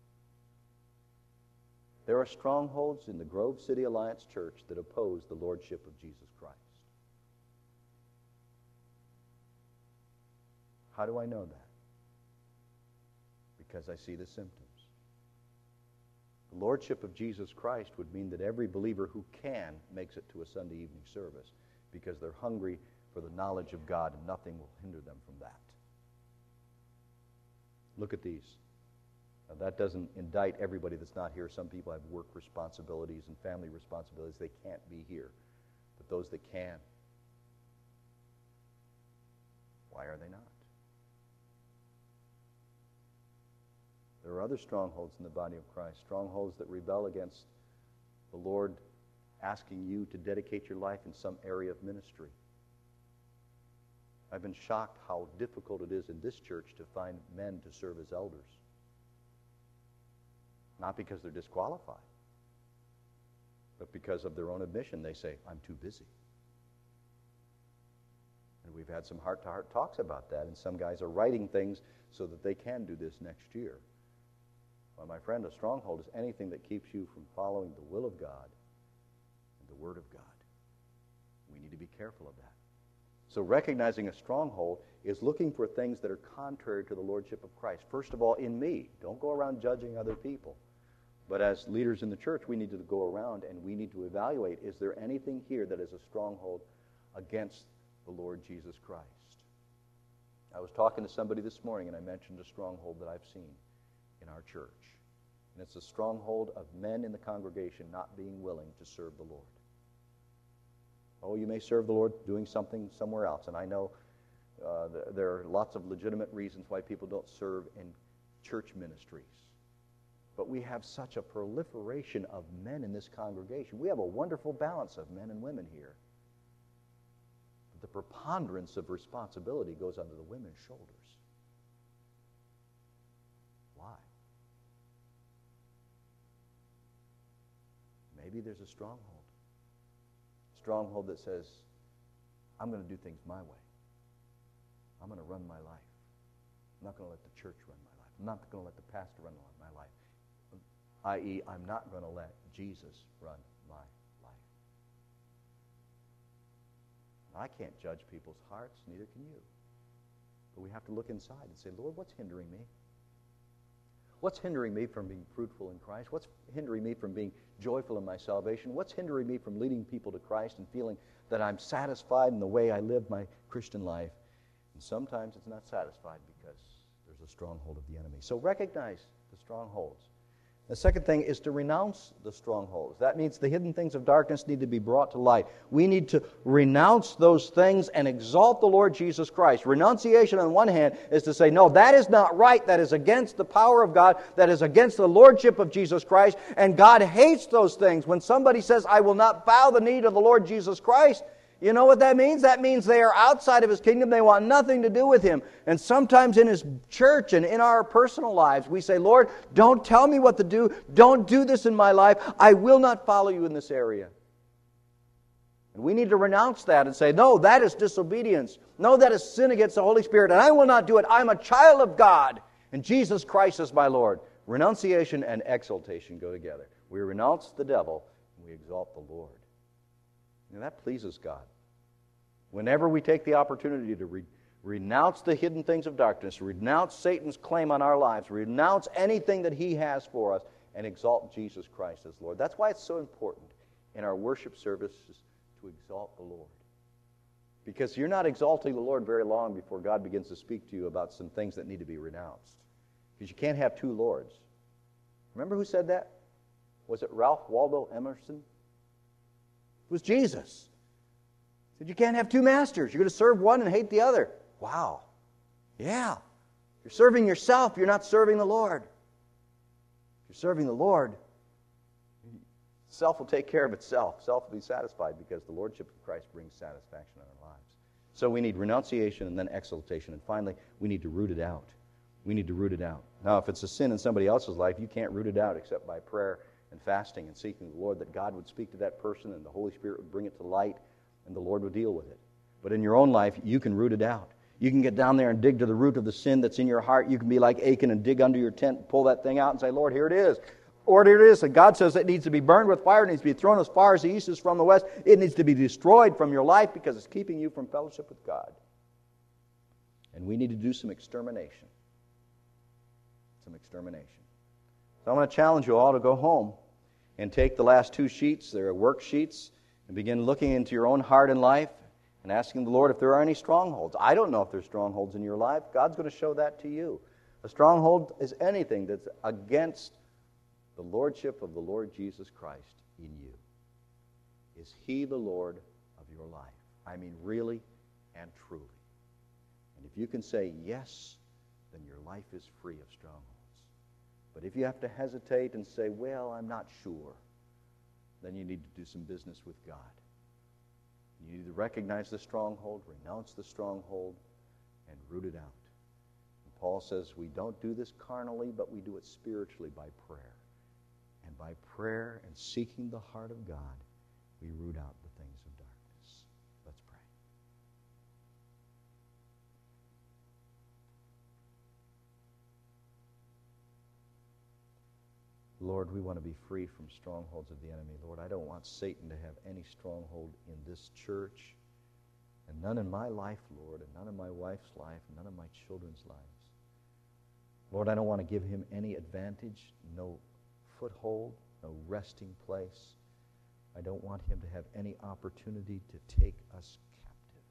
There are strongholds in the Grove City Alliance Church that oppose the Lordship of Jesus Christ. How do I know that? Because I see the symptoms. The Lordship of Jesus Christ would mean that every believer who can makes it to a Sunday evening service because they're hungry for the knowledge of God and nothing will hinder them from that. Look at these. Now, that doesn't indict everybody that's not here. Some people have work responsibilities and family responsibilities. They can't be here. But those that can, why are they not? There are other strongholds in the body of Christ, strongholds that rebel against the Lord asking you to dedicate your life in some area of ministry. I've been shocked how difficult it is in this church to find men to serve as elders. Not because they're disqualified, but because of their own admission. They say, I'm too busy. And we've had some heart-to-heart talks about that, and some guys are writing things so that they can do this next year. Well, my friend, a stronghold is anything that keeps you from following the will of God and the Word of God. We need to be careful of that. So recognizing a stronghold is looking for things that are contrary to the Lordship of Christ. First of all, in me. Don't go around judging other people. But as leaders in the church, we need to go around and we need to evaluate, is there anything here that is a stronghold against the Lord Jesus Christ? I was talking to somebody this morning and I mentioned a stronghold that I've seen in our church. And it's a stronghold of men in the congregation not being willing to serve the Lord. Oh, you may serve the Lord doing something somewhere else. And I know uh, th- there are lots of legitimate reasons why people don't serve in church ministries. But we have such a proliferation of men in this congregation. We have a wonderful balance of men and women here. But the preponderance of responsibility goes onto the women's shoulders. Why? Maybe there's a stronghold. Stronghold that says, I'm going to do things my way. I'm going to run my life. I'm not going to let the church run my life. I'm not going to let the pastor run my life. that is, I'm not going to let Jesus run my life. I can't judge people's hearts, neither can you. But we have to look inside and say, Lord, what's hindering me? What's hindering me from being fruitful in Christ? What's hindering me from being joyful in my salvation? What's hindering me from leading people to Christ and feeling that I'm satisfied in the way I live my Christian life? And sometimes it's not satisfied because there's a stronghold of the enemy. So recognize the strongholds. The second thing is to renounce the strongholds. That means the hidden things of darkness need to be brought to light. We need to renounce those things and exalt the Lord Jesus Christ. Renunciation on one hand is to say, no, that is not right. That is against the power of God. That is against the Lordship of Jesus Christ. And God hates those things. When somebody says, I will not bow the knee to the Lord Jesus Christ, you know what that means? That means they are outside of His kingdom. They want nothing to do with Him. And sometimes in His church and in our personal lives, we say, Lord, don't tell me what to do. Don't do this in my life. I will not follow you in this area. And we need to renounce that and say, no, that is disobedience. No, that is sin against the Holy Spirit. And I will not do it. I'm a child of God. And Jesus Christ is my Lord. Renunciation and exaltation go together. We renounce the devil and we exalt the Lord. Now, that pleases God. Whenever we take the opportunity to re- renounce the hidden things of darkness, renounce Satan's claim on our lives, renounce anything that he has for us, and exalt Jesus Christ as Lord. That's why it's so important in our worship services to exalt the Lord. Because you're not exalting the Lord very long before God begins to speak to you about some things that need to be renounced. Because you can't have two Lords. Remember who said that? Was it Ralph Waldo Emerson? It was Jesus. He said, you can't have two masters. You're going to serve one and hate the other. Wow. Yeah. You're serving yourself. You're not serving the Lord. If you're serving the Lord, self will take care of itself. Self will be satisfied because the Lordship of Christ brings satisfaction in our lives. So we need renunciation and then exaltation. And finally, we need to root it out. We need to root it out. Now, if it's a sin in somebody else's life, you can't root it out except by prayer and fasting and seeking the Lord, that God would speak to that person and the Holy Spirit would bring it to light and the Lord would deal with it. But in your own life, you can root it out. You can get down there and dig to the root of the sin that's in your heart. You can be like Achan and dig under your tent, pull that thing out and say, Lord, here it is. Lord, here it is. And God says it needs to be burned with fire. It needs to be thrown as far as the east is from the west. It needs to be destroyed from your life because it's keeping you from fellowship with God. And we need to do some extermination. Some extermination. So I'm going to challenge you all to go home and take the last two sheets. They're worksheets. And begin looking into your own heart and life and asking the Lord if there are any strongholds. I don't know if there's strongholds in your life. God's going to show that to you. A stronghold is anything that's against the lordship of the Lord Jesus Christ in you. Is He the Lord of your life? I mean, really and truly. And if you can say yes, then your life is free of strongholds. But if you have to hesitate and say, well, I'm not sure, then you need to do some business with God. You need to recognize the stronghold, renounce the stronghold, and root it out. And Paul says we don't do this carnally, but we do it spiritually by prayer. And by prayer and seeking the heart of God, we root out the things of darkness. Let's pray. Lord, we want to be free from strongholds of the enemy. Lord, I don't want Satan to have any stronghold in this church, and none in my life, Lord, and none in my wife's life, and none in my children's lives. Lord, I don't want to give him any advantage, no foothold, no resting place. I don't want him to have any opportunity to take us captive.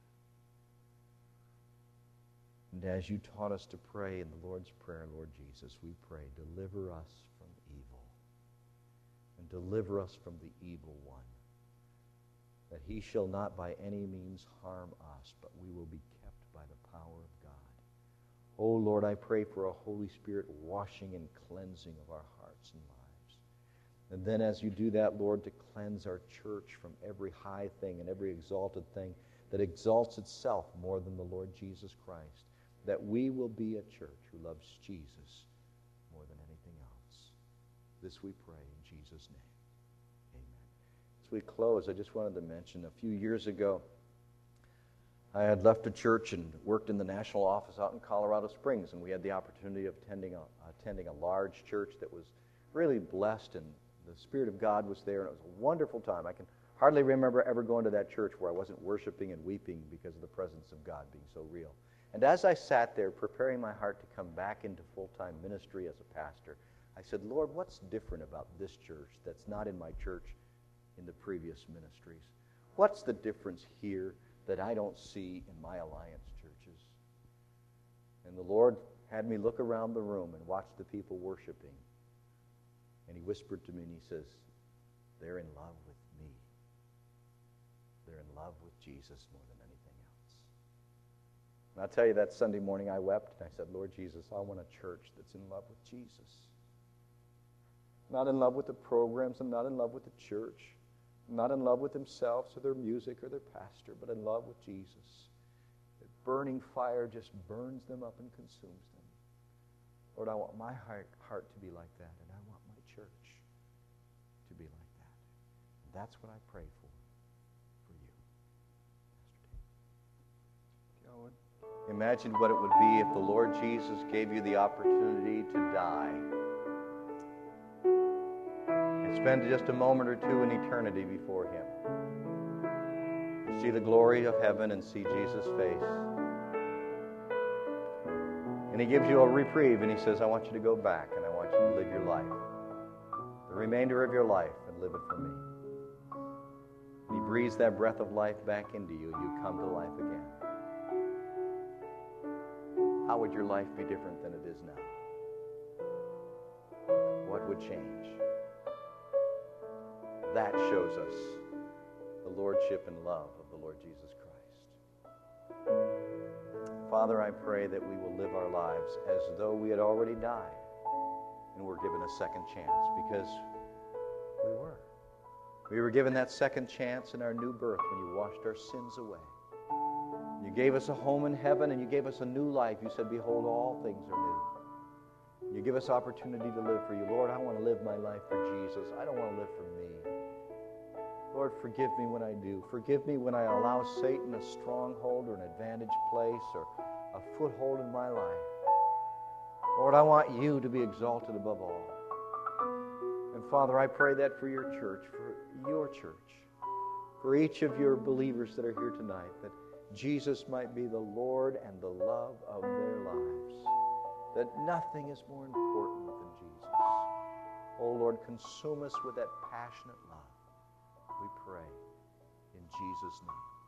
And as you taught us to pray in the Lord's Prayer, Lord Jesus, we pray, deliver us from evil. And deliver us from the evil one, that he shall not by any means harm us, but we will be kept by the power of God. Oh Lord, I pray for a Holy Spirit washing and cleansing of our hearts and lives. And then as you do that, Lord, to cleanse our church from every high thing and every exalted thing that exalts itself more than the Lord Jesus Christ, that we will be a church who loves Jesus more than anything else. This we pray in Jesus' name. Amen. As we close, I just wanted to mention a few years ago, I had left a church and worked in the national office out in Colorado Springs, and we had the opportunity of attending a, attending a large church that was really blessed, and the Spirit of God was there, and it was a wonderful time. I can hardly remember ever going to that church where I wasn't worshiping and weeping because of the presence of God being so real. And as I sat there preparing my heart to come back into full-time ministry as a pastor, I said, Lord, what's different about this church that's not in my church in the previous ministries? What's the difference here that I don't see in my alliance churches? And the Lord had me look around the room and watch the people worshiping. And he whispered to me and he says, they're in love with me. They're in love with Jesus more than anything else. And I'll tell you, that Sunday morning I wept and I said, Lord Jesus, I want a church that's in love with Jesus. Not in love with the programs, and not in love with the church, not in love with themselves or their music or their pastor, but in love with Jesus. That burning fire just burns them up and consumes them. Lord, I want my heart, heart to be like that, and I want my church to be like that. And that's what I pray for, for you. Pastor Dave. Imagine what it would be if the Lord Jesus gave you the opportunity to die. Spend just a moment or two in eternity before Him. see the glory of heaven and see Jesus' face. And he gives you a reprieve, and he says, I want you to go back, and I want you to live your life, the remainder of your life, and live it for me. And he breathes that breath of life back into you, and you come to life again. How would your life be different than it is now? What would change? That shows us the lordship and love of the Lord Jesus Christ. Father, I pray that we will live our lives as though we had already died and were given a second chance, because we were. We were given that second chance in our new birth when you washed our sins away. You gave us a home in heaven, and you gave us a new life. You said, behold, all things are new. You give us opportunity to live for you. Lord, I want to live my life for Jesus. I don't want to live for me. Lord, forgive me when I do. Forgive me when I allow Satan a stronghold or an advantage place or a foothold in my life. Lord, I want you to be exalted above all. And Father, I pray that for your church, for your church, for each of your believers that are here tonight, that Jesus might be the Lord and the love of their lives, that nothing is more important than Jesus. Oh Lord, consume us with that passionate love. We pray in Jesus' name.